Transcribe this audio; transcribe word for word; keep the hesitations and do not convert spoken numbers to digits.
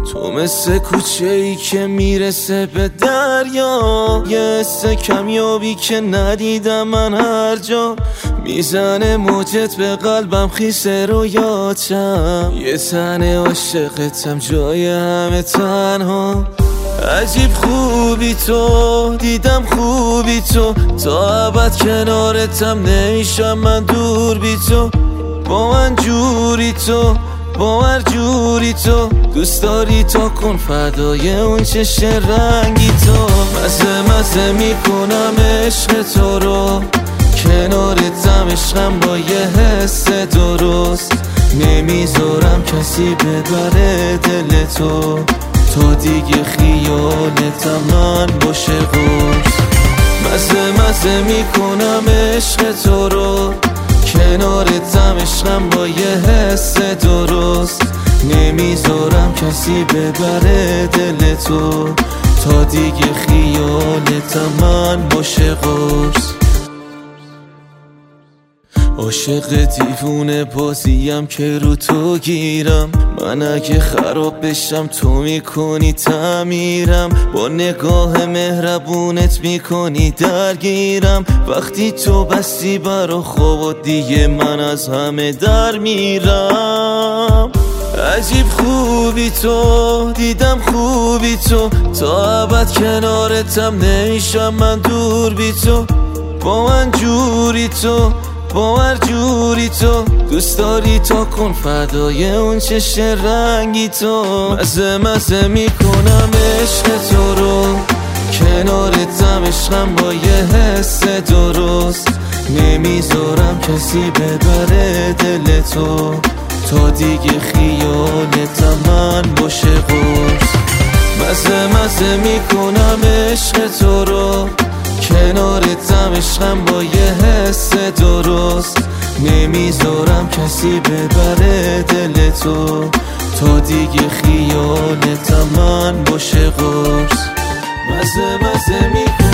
تو مثل کوچه ای که میرسه به دریا، یه حس کمیابی که ندیدم من هر جا. میزنه موجت به قلبم خیسه رویاتم، یه تنه عاشقتم جای همه تنها. عجیب خوبی تو، دیدم خوبی تو، تا ابد کنارتم نمیشم من دور بی تو. با من جوری تو، با هر جوری تو، دوست داری تا کن فدای اون چشم رنگی تو. مزه مزه میکنم عشق تو رو، کنارتم عشقم با یه حس درست. نمیذارم کسی ببره دل تو، تا دیگه خیالتم من باشه قرص. مزه مزه میکنم عشق تو رو، کنارتم عشقم با یه حس درست. نمیذارم کسی ببره دل تو، تا دیگه خیالتم من باشه قرص. عاشق دیوونه بازیم که رو تو گیرم، من اگه خراب بشم تو میکنی تعمیرم. با نگاه مهربونت میکنی درگیرم، وقتی تو بستی برا خواب دیگه من از همه در میرم. عجیب خوبی تو، دیدم خوبی تو، تا ابد کنارتم نمیشم من دور بی تو. با من جوری تو، با هر جوری تو، دوست داری تا کن فدای اون چشم رنگی تو. مزه مزه میکنم عشق تو رو، کنارتم عشقم با یه حس درست. نمیذارم کسی ببره دل تو، تا دیگه خیالتم من باشه قرص. مزه مزه میکنم عشق تو رو، کنارتم عشقم با یه حس درست. نمیذارم کسی ببره دل تو، تا دیگه خیالتم من باشه قرص. مزه مزه میکنم